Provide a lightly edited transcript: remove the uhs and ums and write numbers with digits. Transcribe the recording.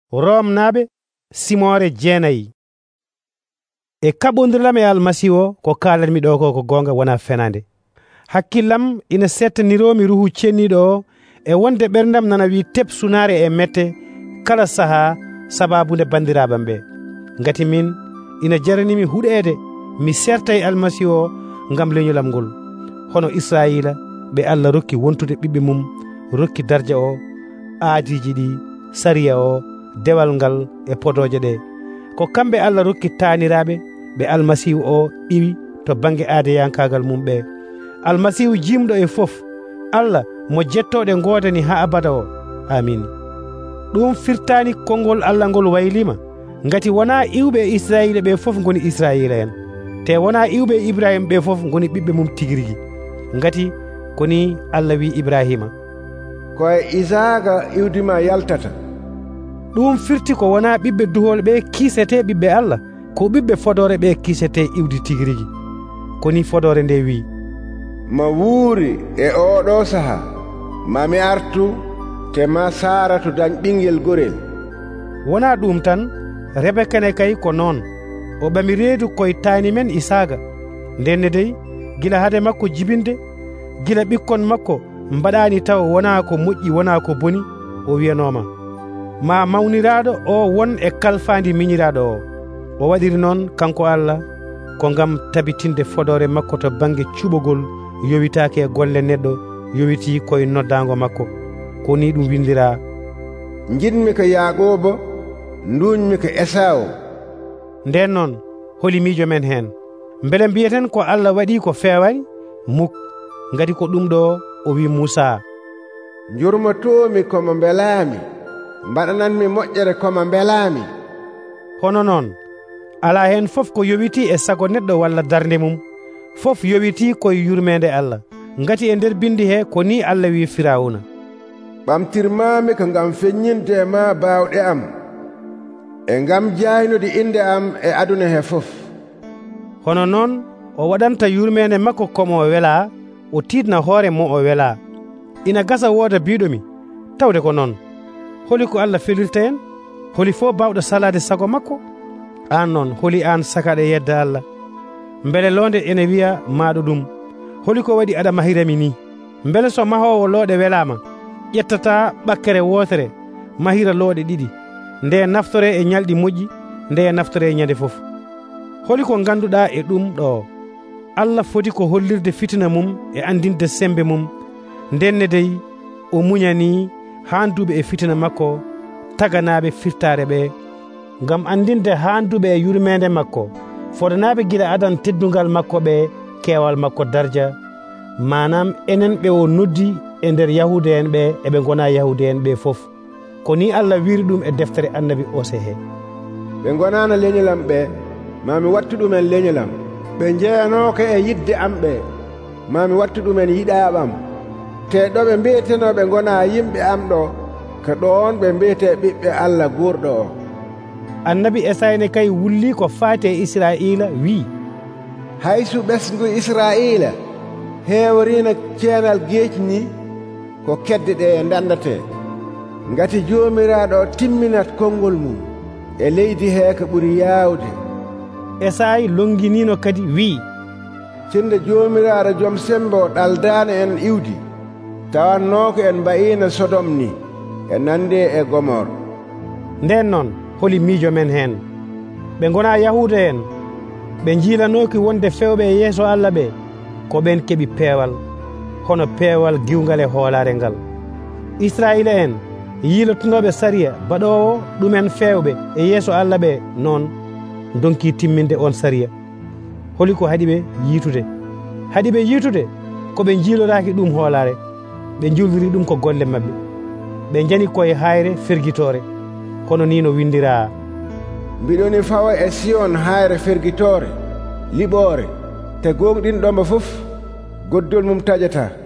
Rom naɓe simore jeenayi. E kaɓondirlam e almasiwo ko kalanmi ɗo ko gonga wona fenande. Hakkillam ina settaniromi ruhu cenniɗo o e wonde ɓerdam nana wi teb sunare e mette kala saha sababude bandiraɓam ɓe. Ngati min ina jaranimi huɗede mi serta e almasiwo ngam leñolam ngol. Hono Israila ɓe Allah rokki wontude ɓiɓɓe mum, rokki darja o, aadiji ɗi, sariya o, dewal ngal e podoje ɗe. Ko kamɓe Allah rokki taaniraɓe ɓe almasihu o iwi to banggue aadayankagal mum ɓe. Almasihu jimɗo e fof, Allah mo jettoɗe godani ha abada o. Amin. Ɗum firtani konngol Allah ngol waylima, ngati wona iwɓe Israila ɓe fof goni Israila en, te wona iwɓe Ibrahima ɓe fof goni ɓiɓɓe mum tigirigui. Ngati koni Allah wi Ibrahima, koye Isaka iwdima yaltata. ɗum firti ko wona ɓiɓɓe duhol ɓe kiisete ɓiɓɓe Allah, ko ɓiɓɓe fodore ɓe kiisete iwdi tigirigui. Koni fodore nde wi, ma wuuri e oɗo saha mami artu te ma Saratu dañ ɓinguel gorel. wona ɗum tan, Rebeka ne kay ko noon, o ɓami reedu koye taani men Isaka. Ndenne dey gila hade makko jibinde, gila ɓikkon makko mbaɗani taw wona ko moƴƴi wona ko boni, o wiyanoma ma mawniraɗo o won e kalfandi miñiraɗo o. O waɗiri noon kanko Allah ko ngam tabitinde fodore makko to banggue cuɓogol yowitaki e golle neɗɗo, yowiti koye noddago makko. Ko ni ɗum windira, jinmi ko Yaaqobo, nduñmi ko Esau. nden noon holi miijo men hen, beele mbiyeten ko Allah waɗi ko fewani muk, ngati ko ɗum ɗo o wi Musa, jurmotomi komo belami, mbaɗananmi moƴƴere komo belami. hono noon ala hen fof ko yowiti e sago neɗɗo walla darde mum, fof yowiti koye yurmede Allah. Ngati e nder bindi he ko ni Allah wi Firawuna, ɓamtirmami ko ngam feññinde ma bawɗe am e ngam jaynude inde am e aduna he fof. hono noon o waɗanta yurmede makko komo o wela, o tiidna hoore mo o wela. Ina gasa wooda biɗomi tawde ko noon. Holi ko Allah felirta en? Holi fo bawɗo salade sago makko? An noon holi an sakaɗe yedda Allah? Beele londe ene wiya maɗo ɗum, holi ko waɗi aɗa mahirami ni? Beele so mahowo looɗe welama, ƴettata ɓakkere wotere mahira looɗe ɗiɗi, nde naftore e ñalɗi moƴƴi, nde naftore e ñande fof. Holi ko ganduɗa e ɗum ɗo? Allah foti ko hollirde fitina mum e andinde sembe mum. Ndenne dey o muñani handuɓe e fitina makko, taganaɓe firtare ɓe, ngam andinde handuɓe e yurmede makko, fodanaɓe gila adan teddungal makko ɓe keewal makko darja, manam enen ɓe o noddi e nder yahude en ɓe eɓe gona yahude en ɓe fof. Ko ni Allah wiri ɗum e deftere annabi Ose he, ɓe gonano leñolam ɓe, mami wattu ɗumen leñolam. ɓe jeeyanoka e yidde am ɓe, mami wattu ɗumen yiɗaɓam. te ɗo ɓe mbiyetenoɓe gona yimɓe am ɗo, ko ɗon ɓe mbiyete ɓiɓɓe Allah gurɗo o. Annabi Esayne kay wulli ko faate Israila wi, haysu ɓesgu Israila heeworino ceenal geecni ko kedde ɗe e dandate, ngati joomiraɗo timminat konngol mum e leydi he ko ɓuri yawde. Esay longinino kadi wi, tinde joomiraɗo joom sembe o ɗaldano en iwdi, tawanno ko en mbayino Sodom ni e nande e Gomor. nden noon holi miijo men hen, ɓe gona yahude en, ɓe jiilanoki wonde fewɓe e yeeso Allah ɓe, ko ɓen keeɓi peewal, hono peewal giwgal e hoolare ngal. Israila en yiilotonoɓe sariya baɗowo ɗumen fewɓe e yeeso Allah ɓe noon donki timminde on sariya. Holi ko haɗiɓe yiitude? Haɗiɓe yiitude ko ɓe jiiloraki ɗum hoolare, ɓe julviri ɗum ko golle mabɓe, ɓe jani koye hayre fergitore. Kono ni no windira, mbiɗoni fawa e Sion hayre fergitore liɓore, te gonɗinɗomo fof goddol mum tajata.